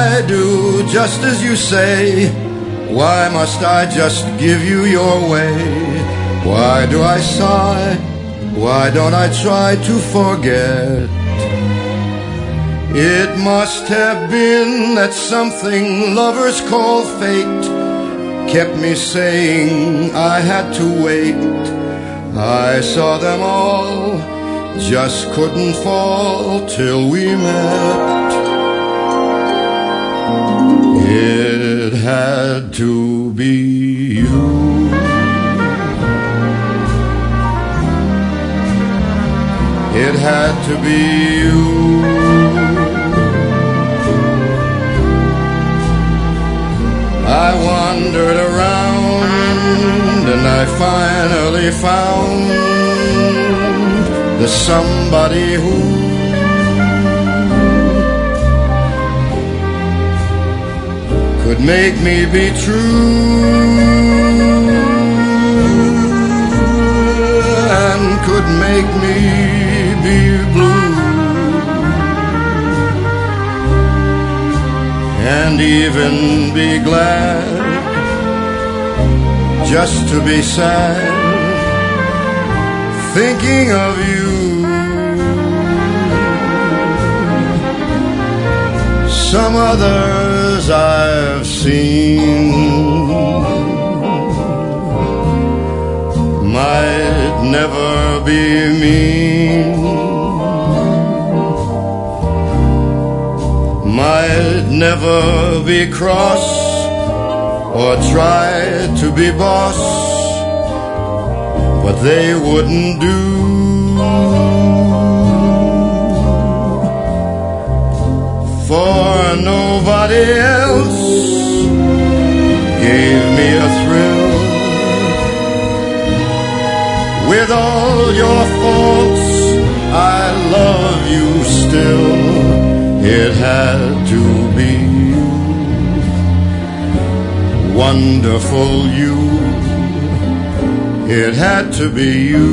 I do just as you say? Why must I just give you your way? Why do I sigh? Why don't I try to forget? It must have been that something lovers call fate kept me saying I had to wait. I saw them all, just couldn't fall till we met. It had to be you. It had to be you. I wandered around and I finally found the somebody who could make me be true and could make me be blue and even be glad just to be sad thinking of you. Some others I've seen might never be mean, might never be cross or try to be boss, but they wouldn't do. For nobody else gave me a thrill. With all your faults, I love you still. It had to be you, wonderful you. It had to be you.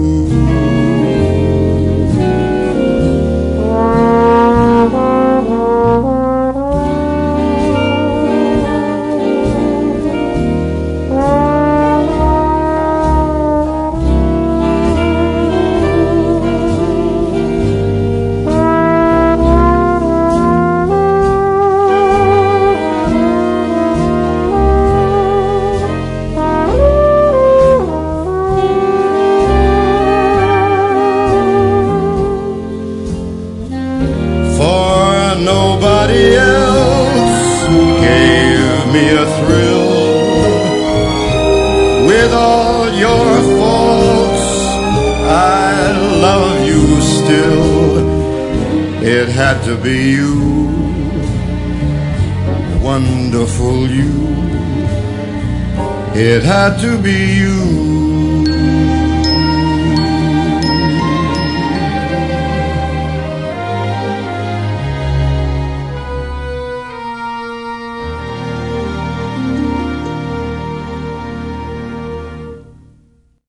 Nobody else gave me a thrill. With all your faults, I love you still. It had to be you, wonderful you. It had to be you.